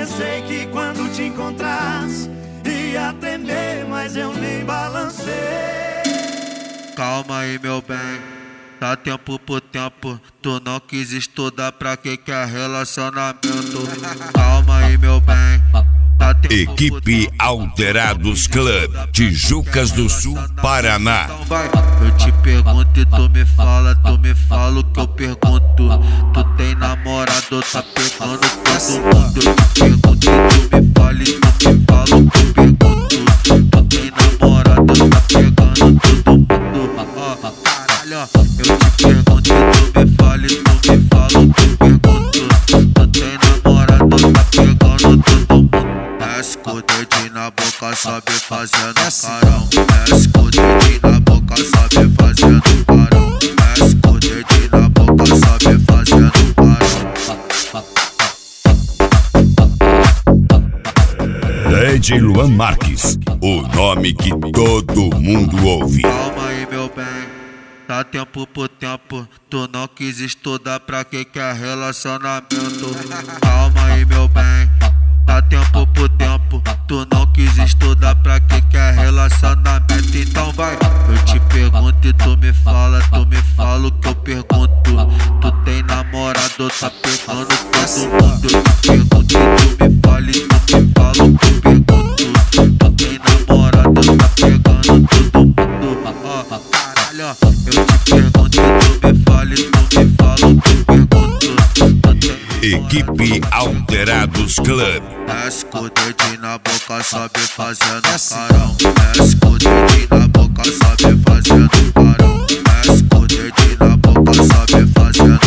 Pensei que quando te encontrasse ia tremer, mas eu nem balancei. Calma aí, meu bem, dá tempo por tempo. Tu não quis estudar, pra que é relacionamento? Calma aí, meu bem, dá tempo. Equipe Alterados Club, Tijucas do Sul, Paraná. Então vai, eu te pergunto e tu me fala o que eu pergunto. Tu tem namorado, tá pegando todo mundo. Eu te pergunto e tu me fala o que eu pergunto. Tu tem namorado, tá pegando todo mundo. Caralho, eu te pergunto e tu me fala o que eu pergunto. Tu tem namorado, tá pegando todo mundo. Desce com o dedinho na boca, sobe fazendo carão. Desce com o dedinho na boca, sobe fazendo carão. Desce com o dedinho na boca, sobe fazendo carão. DJ Luan Marques, o nome que todo mundo ouve. Calma aí, meu bem, dá tempo por tempo. Tu não quis estudar, pra que é relacionamento? Calma aí, meu bem, dá tempo por tempo. Tu não quis estudar, pra que é relacionamento? Então vai, eu te pergunto e tu me fala o que eu pergunto. Tu tem namorado, tá pegando todo mundo. Eu te pergunto e tu me fala o que eu pergunto. Tu tem namorado, tá pegando todo mundo. Caralho, eu te pergunto e tu me fala o que eu pergunto. Equipe Alterados Club. Desce com o dedinho na boca, sobe fazendo carão. Desce com o dedinho na boca, sobe fazendo carão. Desce com o dedinho na boca, sobe fazendo